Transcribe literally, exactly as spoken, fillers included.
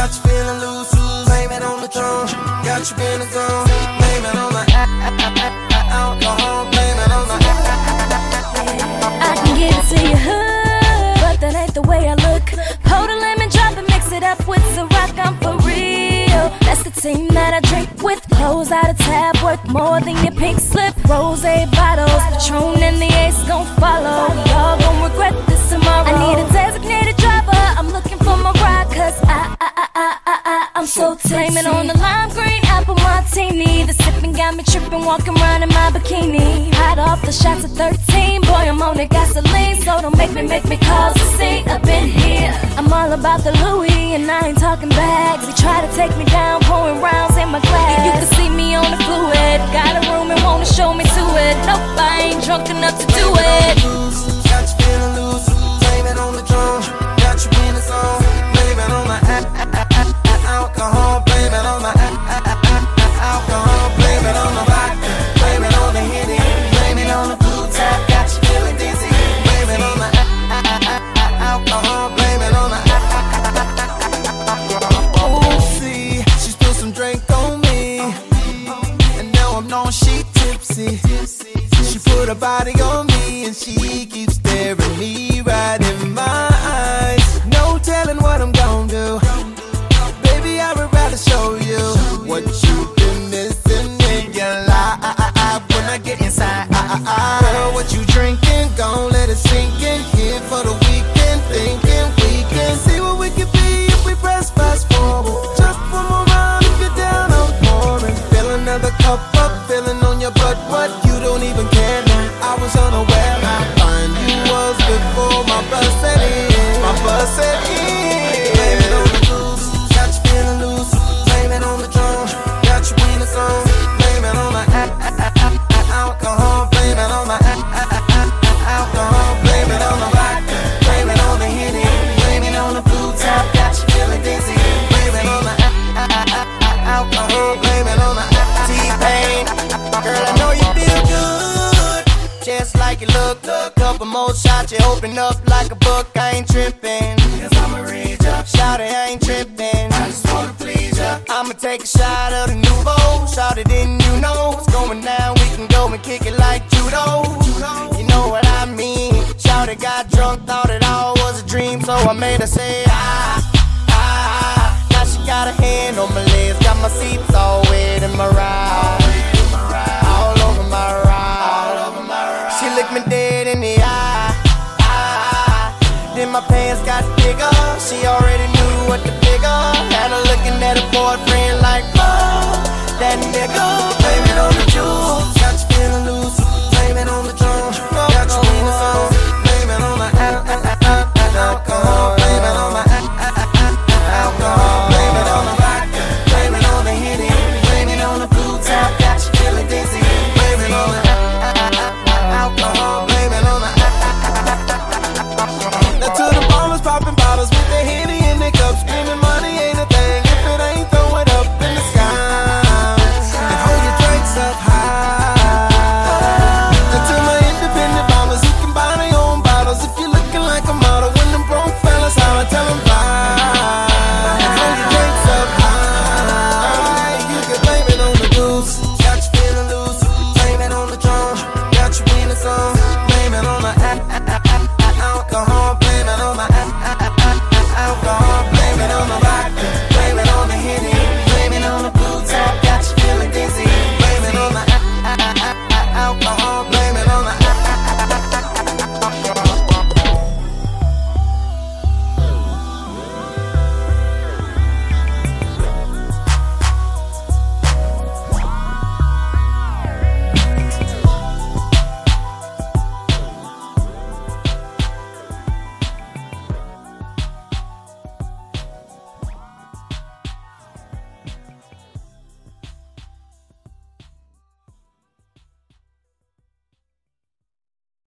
got you feeling loose, blame it on the drum. Got you in the zone, blame it on the alcohol, blame it on the. I can give it to you hood, but that ain't the way I look. Pour the lemon drop and mix it up with Ciroc, I'm for real. That's the team that I drink with. Close out of tab, worth more than your pink slip. Rosé bottles, Patron and the Ace gon' follow. Y'all gon' regret this tomorrow. I need a designated driver, I'm looking for my ride. Cause I, I, I, I, I, I I'm so blaming on the lime green apple martini. The sipping got me tripping, walking around in my bikini. Hot off the shots of thirteen, boy I'm on the gasoline. So don't make me, make me cause a scene up in here. I'm all about the Louis and I ain't talking bags. They try to take me down, pouring rounds in my glass. You can see me on the fluid, got a room and wanna show me to it. Nope, I ain't drunk enough to do it. Got you feeling loose, blame it on the drum. Got you in the zone, blame it on the alcohol, blame it on the alcohol, blame it on the vodka, blame it on the Henny, blame it on the blue tap. Got you feeling dizzy, blame it on the alcohol, blame it on the alcohol. See, she spilled some drink on me, and now I'm knowing she tipsy. She put her body on me, and she keeps staring me right in my eyes. No telling what I'm gon' do. Baby, I would rather show you what you've been missing in your life. When I get inside, girl, what you drinking? Gon' let it sink in. Here for the weekend, thinking we can see what we could be if we press fast forward. Just one more round if you're down, I'm pouring. Fill another cup up, feeling on your butt. What? You don't even care now. I was unaware how fine you was before my bus set in. My bus set in. Blame it on the blues, got you feeling loose. Blame it on the drum, got you in the zone. Blame it on the alcohol, blame it on the alcohol, blame it on the vodka, blame it on the Henny, blame it on the blue tap. Got you feeling dizzy, blame it on the alcohol, blame it on the T-Pain. Girl, I know you feel good, just like you look. Couple more shots, you open up like a book. I ain't tripping, cause I'ma read ya. Shout it, I ain't tripping, I just wanna please ya. I'ma take a shot of the nouveau. Shout it, didn't you know what's going down? We can go and kick it like judo. You know what I mean? Shout it, got drunk, thought it all was a dream. So I made her say ah, ah. Now she got a hand on my legs, got my seats all wet in my ride. All over my ride. She looked me dead in the eye, eye. Then my pants got bigger. She already